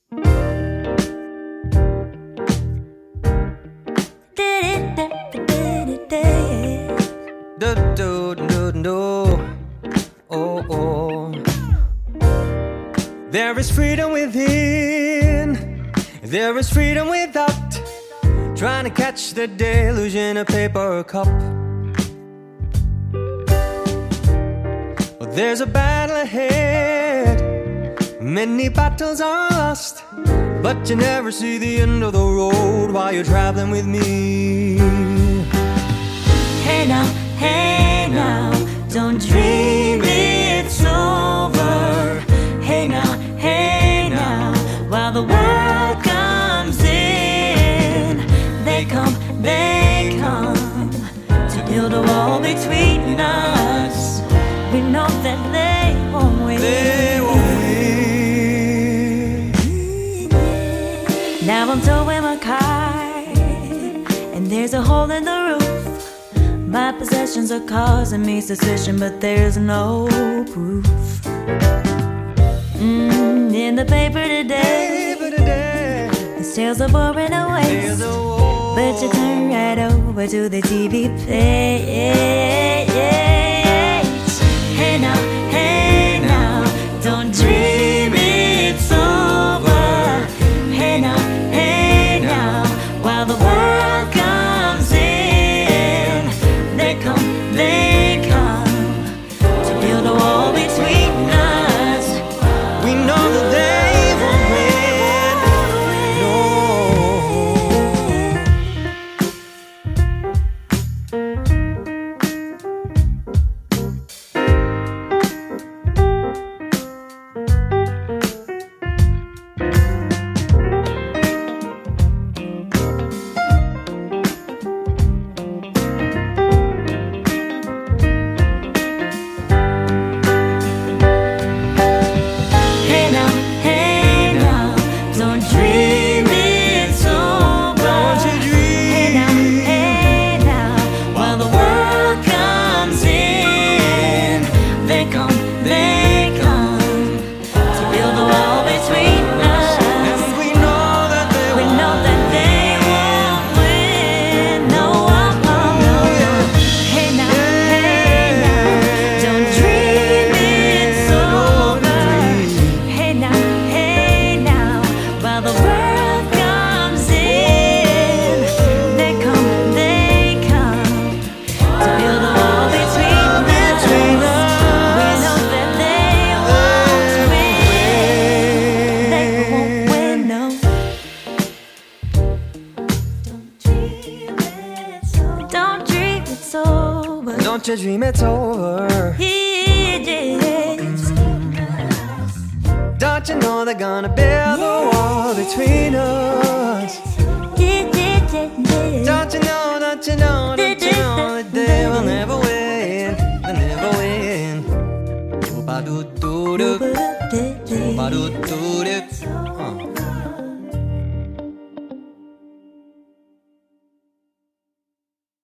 Do do do do. Oh oh. There is freedom within. There is freedom without. Trying to catch the deluge in a paper cup. Well, there's a battle ahead. Many battles are lost, but you never see the end of the road while you're traveling with me. Hey now, don't dream it's over. Hey now, while the world comes in, they come to build a wall between us. We know that they won't win. They won't win. Now I'm towing my car, and there's a hole in the roof. My possessions are causing me suspicion, but there's no proof. In the paper today, the sales are pouring away, but you turn right over to the TV page. Hey now, don't dream it's over. Hey now, while the world comes in, they come to build a wall between us. We know that they won't Don't you dream it's over? Don't you know they're gonna build a wall between us? Don't you know that they will never win? They'll never win. Ba-do-do-do. Ba-do-do-do.